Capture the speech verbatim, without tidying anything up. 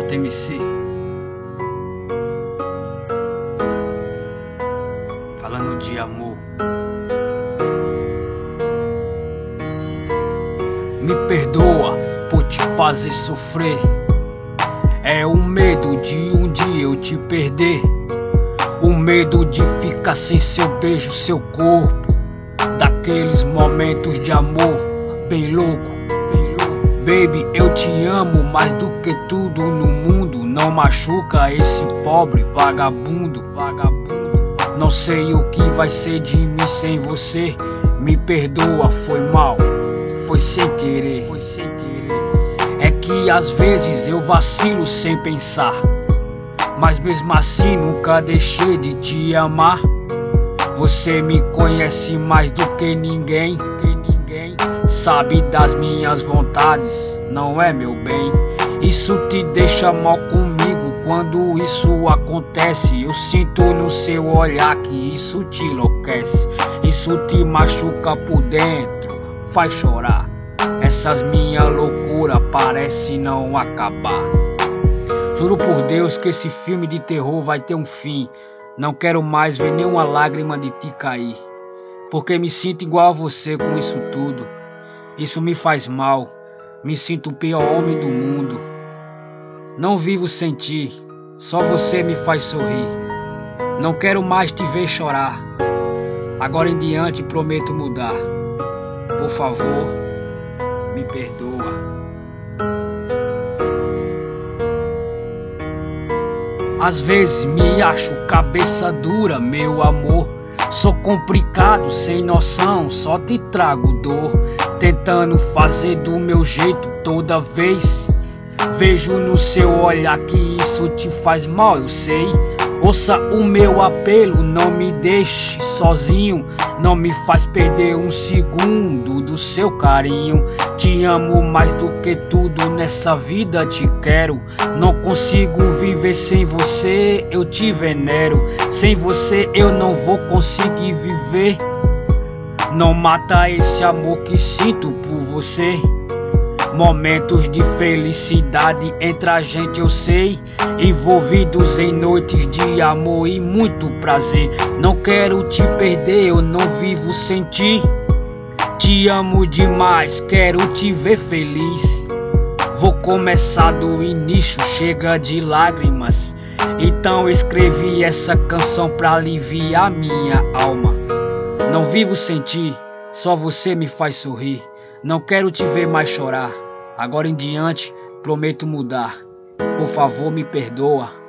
J M C. Falando de amor. Me perdoa por te fazer sofrer. É o medo de um dia eu te perder. O medo de ficar sem seu beijo, seu corpo. Daqueles momentos de amor bem louco, bem louco. Baby, eu te amo mais do que tudo no mundo. Não machuca esse pobre vagabundo, vagabundo. Não sei o que vai ser de mim sem você. Me perdoa, foi mal, foi sem querer, foi sem querer. É que às vezes eu vacilo sem pensar, mas mesmo assim nunca deixei de te amar. Você me conhece mais do que ninguém, que ninguém sabe das minhas vontades, não é meu bem. Isso te deixa mal comigo quando isso acontece. Eu sinto no seu olhar que isso te enlouquece. Isso te machuca por dentro, faz chorar. Essas minhas loucuras parecem não acabar. Juro por Deus que esse filme de terror vai ter um fim. Não quero mais ver nenhuma lágrima de ti cair, porque me sinto igual a você com isso tudo. Isso me faz mal, me sinto o pior homem do mundo. Não vivo sem ti, só você me faz sorrir. Não quero mais te ver chorar. Agora em diante prometo mudar. Por favor, me perdoa. Às vezes me acho cabeça dura, meu amor. Sou complicado, sem noção, só te trago dor. Tentando fazer do meu jeito toda vez. Vejo no seu olhar que isso te faz mal, eu sei. Ouça o meu apelo, não me deixe sozinho. Não me faz perder um segundo do seu carinho. Te amo mais do que tudo nessa vida, te quero. Não consigo viver sem você, eu te venero. Sem você eu não vou conseguir viver. Não mata esse amor que sinto por você. Momentos de felicidade entre a gente eu sei. Envolvidos em noites de amor e muito prazer. Não quero te perder, eu não vivo sem ti. Te amo demais, quero te ver feliz. Vou começar do início, chega de lágrimas. Então escrevi essa canção pra aliviar minha alma. Não vivo sem ti, só você me faz sorrir. Não quero te ver mais chorar. Agora em diante prometo mudar. Por favor, me perdoa.